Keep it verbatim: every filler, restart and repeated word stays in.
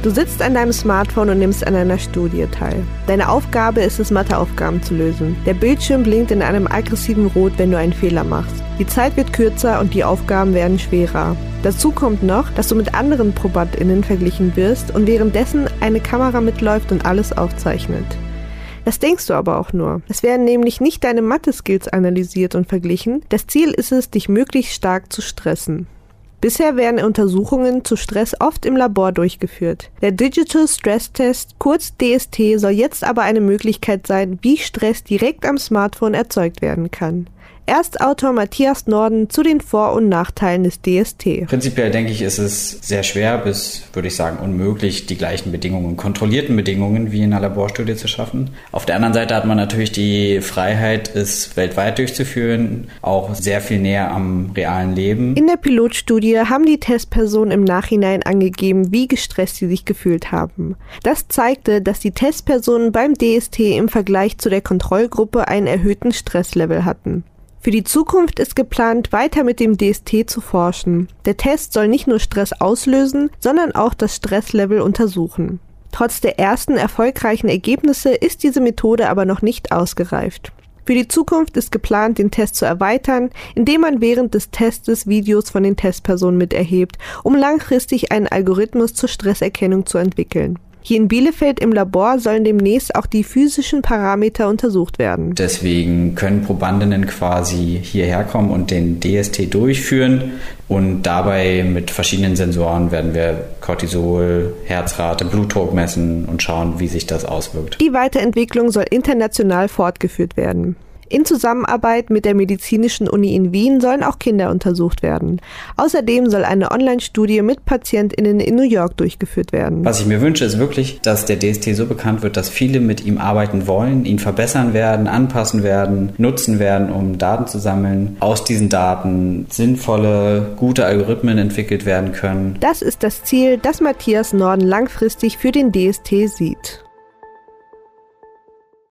Du sitzt an deinem Smartphone und nimmst an einer Studie teil. Deine Aufgabe ist es, Matheaufgaben zu lösen. Der Bildschirm blinkt in einem aggressiven Rot, wenn du einen Fehler machst. Die Zeit wird kürzer und die Aufgaben werden schwerer. Dazu kommt noch, dass du mit anderen ProbandInnen verglichen wirst und währenddessen eine Kamera mitläuft und alles aufzeichnet. Das denkst du aber auch nur. Es werden nämlich nicht deine Mathe-Skills analysiert und verglichen. Das Ziel ist es, dich möglichst stark zu stressen. Bisher werden Untersuchungen zu Stress oft im Labor durchgeführt. Der Digital Stress Test, kurz D S T, soll jetzt aber eine Möglichkeit sein, wie Stress direkt am Smartphone erzeugt werden kann. Erstautor Matthias Norden zu den Vor- und Nachteilen des D S T. Prinzipiell denke ich, ist es sehr schwer bis, würde ich sagen, unmöglich, die gleichen Bedingungen, kontrollierten Bedingungen wie in einer Laborstudie zu schaffen. Auf der anderen Seite hat man natürlich die Freiheit, es weltweit durchzuführen, auch sehr viel näher am realen Leben. In der Pilotstudie haben die Testpersonen im Nachhinein angegeben, wie gestresst sie sich gefühlt haben. Das zeigte, dass die Testpersonen beim D S T im Vergleich zu der Kontrollgruppe einen erhöhten Stresslevel hatten. Für die Zukunft ist geplant, weiter mit dem D S T zu forschen. Der Test soll nicht nur Stress auslösen, sondern auch das Stresslevel untersuchen. Trotz der ersten erfolgreichen Ergebnisse ist diese Methode aber noch nicht ausgereift. Für die Zukunft ist geplant, den Test zu erweitern, indem man während des Testes Videos von den Testpersonen miterhebt, um langfristig einen Algorithmus zur Stresserkennung zu entwickeln. Hier in Bielefeld im Labor sollen demnächst auch die physischen Parameter untersucht werden. Deswegen können Probandinnen quasi hierher kommen und den D S T durchführen. Und dabei mit verschiedenen Sensoren werden wir Cortisol, Herzrate, Blutdruck messen und schauen, wie sich das auswirkt. Die Weiterentwicklung soll international fortgeführt werden. In Zusammenarbeit mit der Medizinischen Uni in Wien sollen auch Kinder untersucht werden. Außerdem soll eine Online-Studie mit PatientInnen in New York durchgeführt werden. Was ich mir wünsche, ist wirklich, dass der D S T so bekannt wird, dass viele mit ihm arbeiten wollen, ihn verbessern werden, anpassen werden, nutzen werden, um Daten zu sammeln. Aus diesen Daten sinnvolle, gute Algorithmen entwickelt werden können. Das ist das Ziel, das Matthias Norden langfristig für den D S T sieht.